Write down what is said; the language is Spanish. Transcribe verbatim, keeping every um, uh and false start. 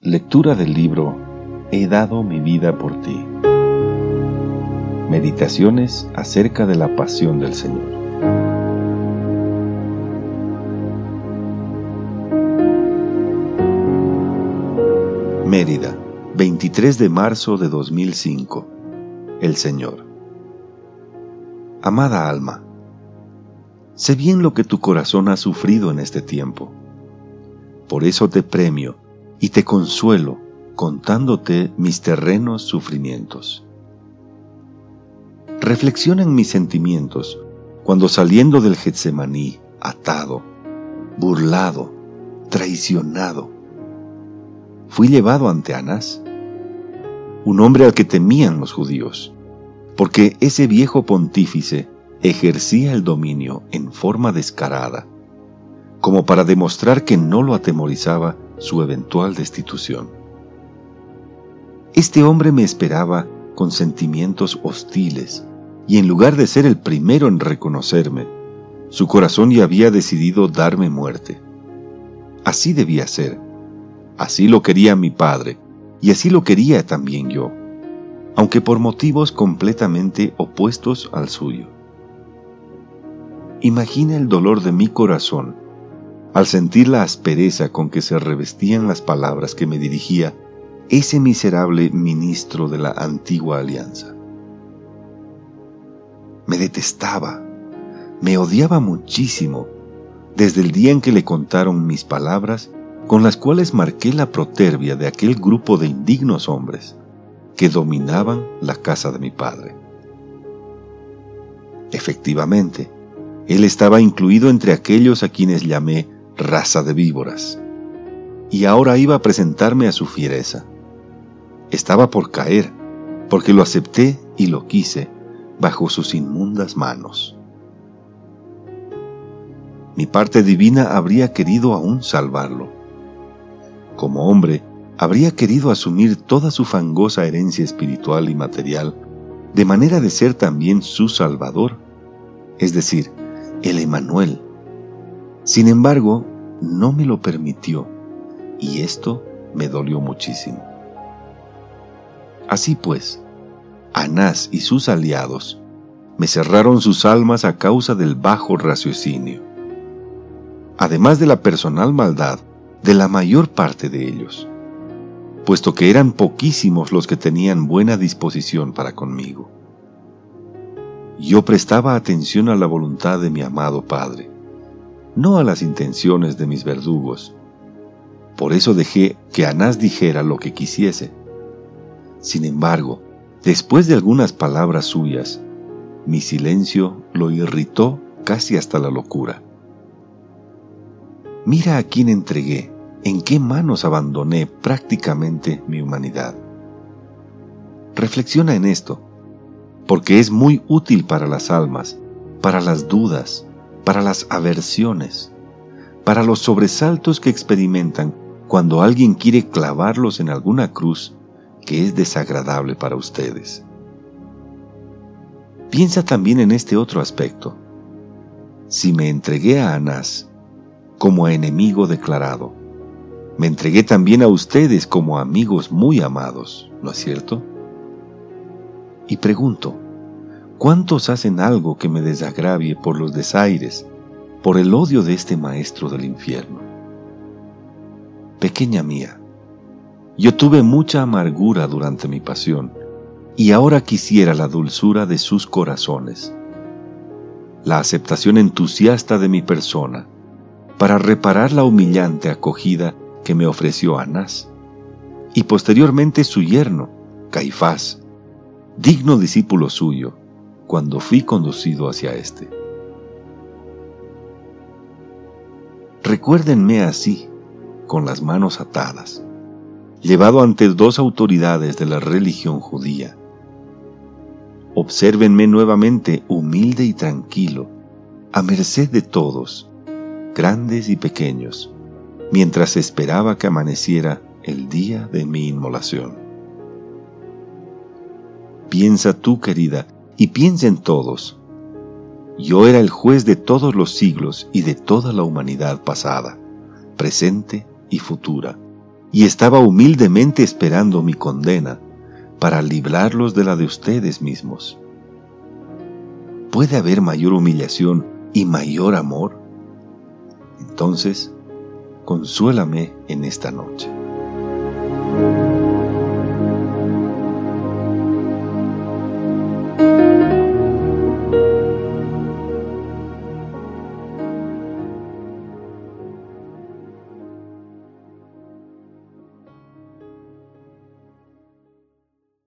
Lectura del libro He dado mi vida por ti. Meditaciones acerca de la pasión del Señor. Mérida, veintitrés de marzo de dos mil cinco. El Señor. Amada alma, sé bien lo que tu corazón ha sufrido en este tiempo. Por eso te premio y te consuelo contándote mis terrenos sufrimientos. Reflexiona en mis sentimientos cuando saliendo del Getsemaní, atado, burlado, traicionado, fui llevado ante Anás, un hombre al que temían los judíos, porque ese viejo pontífice ejercía el dominio en forma descarada, como para demostrar que no lo atemorizaba su eventual destitución. Este hombre me esperaba con sentimientos hostiles, y en lugar de ser el primero en reconocerme, su corazón ya había decidido darme muerte. Así debía ser, así lo quería mi padre, y así lo quería también yo, aunque por motivos completamente opuestos al suyo. Imagina el dolor de mi corazón al sentir la aspereza con que se revestían las palabras que me dirigía ese miserable ministro de la antigua alianza. Me detestaba, me odiaba muchísimo desde el día en que le contaron mis palabras con las cuales marqué la protervia de aquel grupo de indignos hombres que dominaban la casa de mi padre. Efectivamente, él estaba incluido entre aquellos a quienes llamé raza de víboras, y ahora iba a presentarme a su fiereza. Estaba por caer, porque lo acepté y lo quise bajo sus inmundas manos. Mi parte divina habría querido aún salvarlo. Como hombre, habría querido asumir toda su fangosa herencia espiritual y material, de manera de ser también su Salvador, es decir, el Emmanuel. Sin embargo, no me lo permitió, y esto me dolió muchísimo. Así pues, Anás y sus aliados me cerraron sus almas a causa del bajo raciocinio, además de la personal maldad de la mayor parte de ellos, puesto que eran poquísimos los que tenían buena disposición para conmigo. Yo prestaba atención a la voluntad de mi amado Padre, no a las intenciones de mis verdugos. Por eso dejé que Anás dijera lo que quisiese. Sin embargo, después de algunas palabras suyas, mi silencio lo irritó casi hasta la locura. Mira a quién entregué, en qué manos abandoné prácticamente mi humanidad. Reflexiona en esto, porque es muy útil para las almas, para las dudas, para las aversiones, para los sobresaltos que experimentan cuando alguien quiere clavarlos en alguna cruz que es desagradable para ustedes. Piensa también en este otro aspecto. Si me entregué a Anás como a enemigo declarado, me entregué también a ustedes como amigos muy amados, ¿no es cierto? Y pregunto, ¿cuántos hacen algo que me desagravie por los desaires, por el odio de este maestro del infierno? Pequeña mía, yo tuve mucha amargura durante mi pasión, y ahora quisiera la dulzura de sus corazones, la aceptación entusiasta de mi persona, para reparar la humillante acogida que me ofreció Anás, y posteriormente su yerno, Caifás, digno discípulo suyo, cuando fui conducido hacia éste. Recuérdenme así, con las manos atadas, llevado ante dos autoridades de la religión judía. Obsérvenme nuevamente humilde y tranquilo, a merced de todos, grandes y pequeños, mientras esperaba que amaneciera el día de mi inmolación. Piensa tú, querida, y piensen todos. Yo era el juez de todos los siglos y de toda la humanidad pasada, presente y futura, y estaba humildemente esperando mi condena para librarlos de la de ustedes mismos. ¿Puede haber mayor humillación y mayor amor? Entonces, consuélame en esta noche.